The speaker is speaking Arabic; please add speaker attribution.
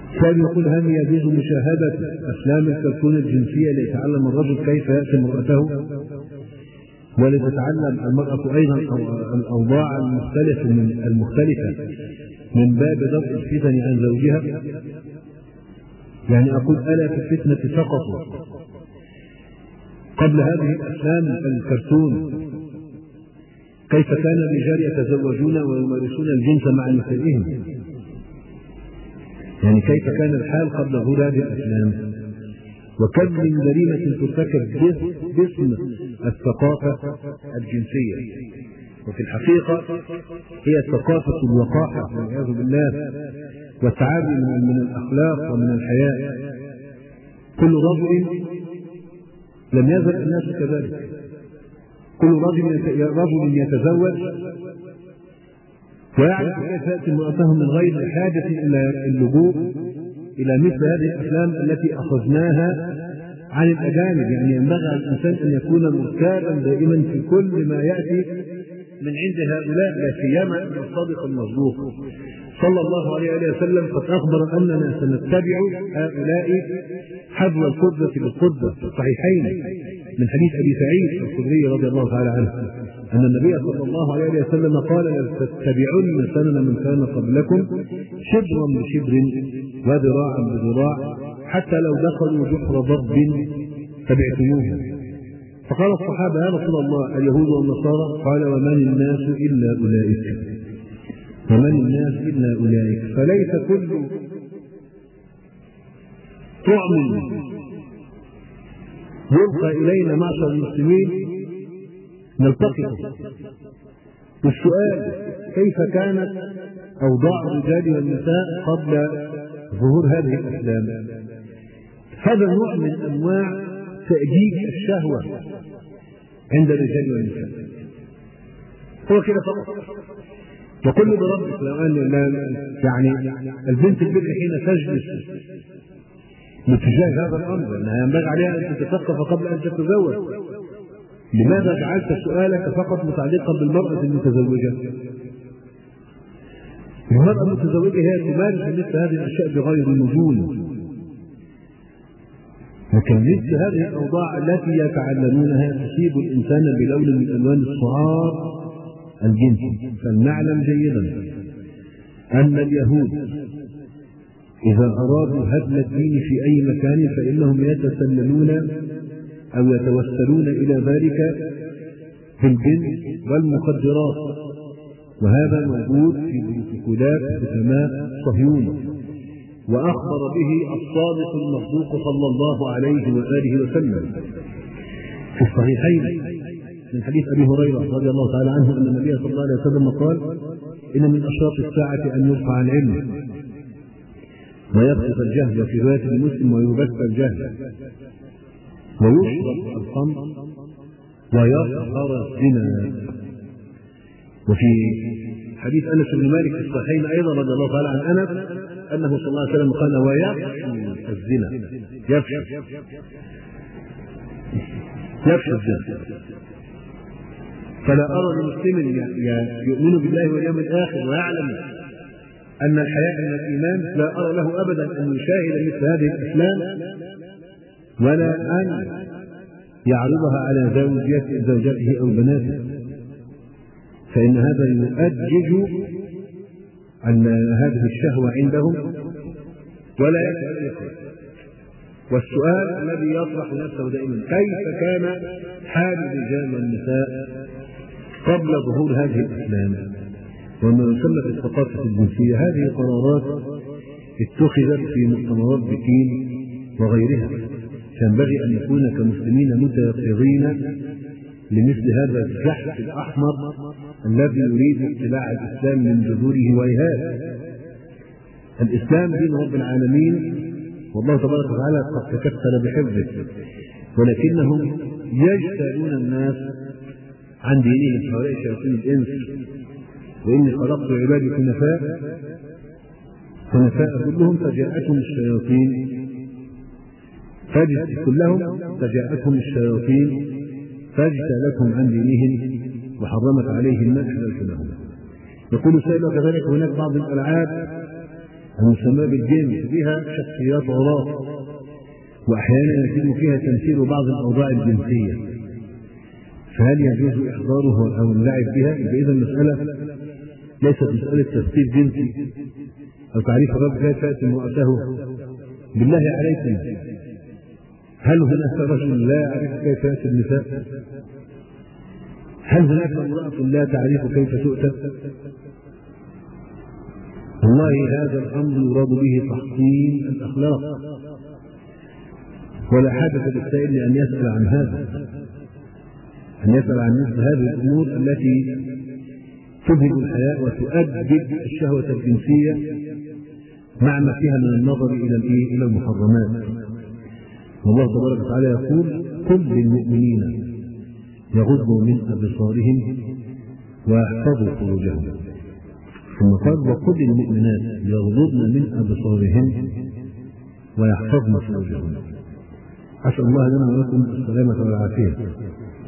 Speaker 1: كان يقول: هل يجوز مشاهدة أفلام الكرتون الجنسية ليتعلم الرجل كيف يأتي امرأته؟ ولتتعلم المرأة أيضا الأوضاع المختلفة من باب درء الفتن عن زوجها؟ يعني أقول: ألا في الفتنة سقطوا قبل هذه الأفلام الكرتون كيف كان الرجال يتزوجون ويمارسون الجنس مع نسائهم؟ يعني كيف كان الحال قبل ظهور هذه الأفلام؟ وكم من جريمة ترتكب باسم الثقافة الجنسية، وفي الحقيقة هي ثقافة الوقاحة والعياذ بالله والتعافي من الأخلاق ومن الحياء. كل رجل لم يزل الناس كذلك، كل رجل يتزوج ويعرف كيف يأتي امرأته من غير حاجة إلى اللجوء إلى مثل هذه الأفلام التي أخذناها عن الأجانب. يعني ينبغي على الإنسان أن يكون مرتابا دائما في كل ما يأتي من عند هؤلاء، لا سيما الصادق المصدوق صلى الله عليه وسلم قد أخبر أننا سنتبع هؤلاء حذو القدة بالقدة في الصحيحين من حديث أبي سعيد الخدري رضي الله تعالى عنه أن النبي صلى الله عليه وسلم قال: لتتبعن سنن من كان قبلكم شبرا بشبر وذراعا بذراع حتى لو دخلوا جحر ضب تبعتموه. فقال الصحابة: يا رسول الله اليهود والنصارى؟ قال: ومن الناس إلا أولئك، ومن الناس إلا أولئك. فليس كل طعم يلقى إلينا معشر المسلمين نلتقطه. والسؤال: كيف كانت أوضاع الرجال والنساء قبل ظهور هذه الأفلام؟ هذا نوع من أنواع تأجيج الشهوة عند الرجال والنساء، هو كده فقط. وكل بربك لو أن يعني البنت البكر حين تجلس باتجاه هذا الأمر أنها ينبغي عليها أن تتثقف قبل أن تتزوج، لماذا جعلت سؤالك فقط متعلقا بالمرأة المتزوجة؟ المرأة المتزوجة هي تمارس مثل هذه الأشياء بغير نجوم، لكن مثل هذه الأوضاع التي يتعلمونها تصيب الإنسان بلون من ألوان السعار الجنسي. فلنعلم جيدا أن اليهود إذا أرادوا هدم الدين في أي مكان فإنهم يتسللون أو يتوسلون إلى ذلك بالجنس والمخدرات، وهذا موجود في بروتوكولات حكماء صهيون، وأخبر به الصادق المصدوق صلى الله عليه وآله وسلم في الصحيحين من حديث أبي هريرة رضي الله تعالى عنه أن النبي صلى الله عليه وسلم قال: إن من أشراط الساعة أن يرفع العلم ويبسط الجهل، وفي رواية المسلم ويبث الجهل ويشرب الخمر ويظهر الزنا. وفي حديث أنس بن مالك في الصحيحين أيضا رضي الله تعالى عن أنس أنه صلى الله عليه وسلم قال: ويفشو الزنا، يفشو الزنا. فلا أرى لمسلم يؤمن بالله واليوم الآخر ويعلم أن الحياء من الإيمان، لا أرى له أبدا أن يشاهد مثل هذه الأفلام ولا أن يعرضها على زوجته أو بناته، فإن هذا يؤجج أن هذه الشهوة عندهم ولا يتألق. والسؤال الذي يطرح نفسه دائما: كيف كان حال الرجال والنساء قبل ظهور هذه الأفلام وما يسمى بالثقافة الجنسية؟ هذه قرارات اتخذت في مؤتمرات بكين وغيرها، ينبغي أن نكون كمسلمين متيقظين لمثل هذا الزحف الأحمر الذي يريد ابتلاع الإسلام من جذوره وإيهاب. الإسلام دين رب العالمين، والله تبارك وتعالى قد تكفل بحفظه، ولكنهم يجتالون الناس عن دينهم هؤلاء شياطين الإنس. وإني خلقت عبادي حنفاء كلهم فجاءتهم الشياطين فاجتالتهم عن دينهم وحرمت عليهم ما أحللت لهم. يقول سائل: وكذلك هناك بعض الألعاب المسمى بالجنس بها شخصيات عراة، وأحيانا يتم فيها تمثيل بعض الأوضاع الجنسية، فهل يجوز إحضاره أو اللعب بها؟ إذا المسألة ليست مسألة تفسير جنسي أو تعريف الرجل كيف يأتي امرأته. بالله عليكم، هل هناك رجل لا يعرف كيف يأتي النساء؟ هل هناك امرأة لا تعرف كيف تؤتى؟ والله هذا الأمر يراد به تحطيم الأخلاق، ولا حاجة للسائل أن يسأل عن هذا، أن يسأل عن مثل هذه الأمور التي تذهب الحياء وتؤدب الشهوة الجنسية مع ما فيها من النظر إلى المحرمات. والله تبارك وتعالى يقول: قل للمؤمنين يغضوا من أبصارهم ويحفظوا فروجهم. ثم قال: وقل للمؤمنات يغضضن من أبصارهن ويحفظن فروجهن. أسأل الله لنا ولكم السلامة والعافية.